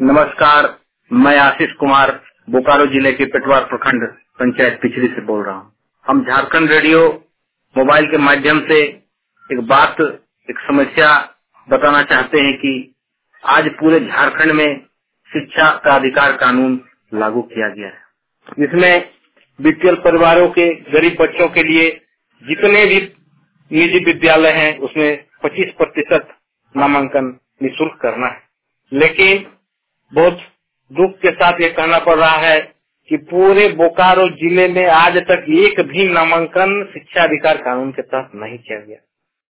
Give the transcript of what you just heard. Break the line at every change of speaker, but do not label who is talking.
नमस्कार, मैं आशीष कुमार बोकारो जिले के पेटवार प्रखंड पंचायत पिछड़ी से बोल रहा हूँ। हम झारखंड रेडियो मोबाइल के माध्यम से एक समस्या बताना चाहते हैं कि आज पूरे झारखंड में शिक्षा का अधिकार कानून लागू किया गया है। इसमें बीपीएल परिवारों के गरीब बच्चों के लिए जितने भी निजी विद्यालय हैं उसमें 25% नामांकन निःशुल्क करना है, लेकिन बहुत दुख के साथ ये कहना पड़ रहा है कि पूरे बोकारो जिले में आज तक एक भी नामांकन शिक्षा अधिकार कानून के तहत नहीं किया गया।